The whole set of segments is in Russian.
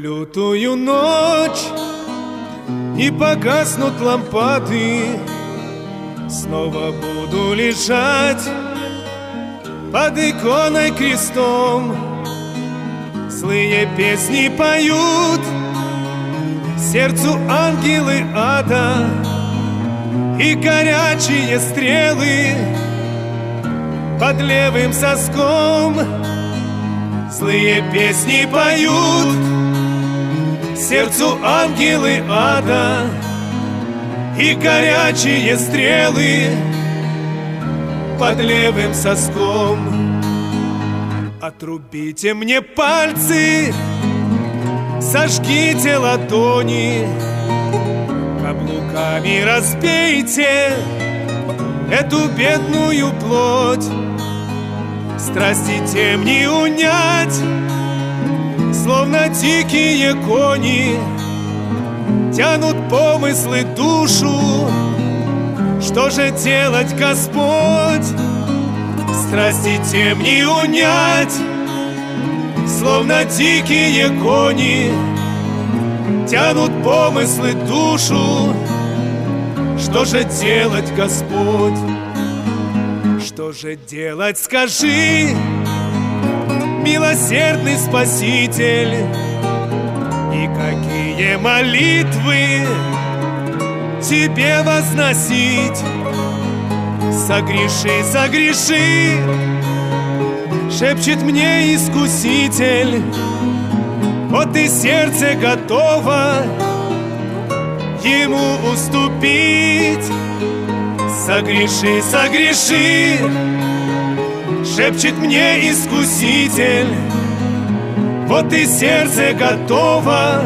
лютую ночь не погаснут лампады, снова буду лежать под иконой крестом. Злые песни поют сердцу ангелы ада, и горячие стрелы под левым соском. Злые песни поют сердцу ангелы ада, и горячие стрелы под левым соском. Отрубите мне пальцы, сожгите ладони, каблуками разбейте эту бедную плоть. Страсти тем не унять, словно дикие кони, тянут помыслы душу. Что же делать, Господь? Страсти тем не унять, словно дикие кони, тянут помыслы душу. Что же делать, Господь? Что же делать, скажи, милосердный Спаситель? И какие молитвы Тебе возносить? Согреши, согреши, шепчет мне Искуситель. Вот и сердце готово Ему уступить. Согреши, согреши, шепчет мне Искуситель. Вот и сердце готово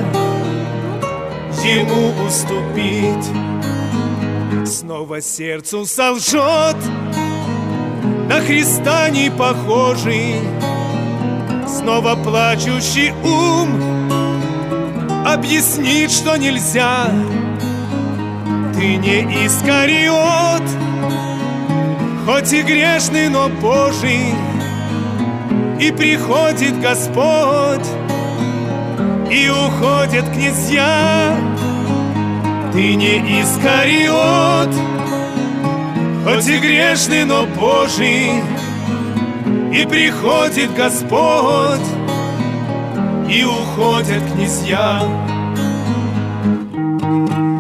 Ему уступить. Снова сердцу солжет, на Христа не похожий, снова плачущий ум объяснит, что нельзя. Ты не Искариот, хоть и грешный, но Божий, и приходит Господь, и уходят князья. Ты не Искариот, хоть и грешный, но Божий, и приходит Господь, и уходят князья.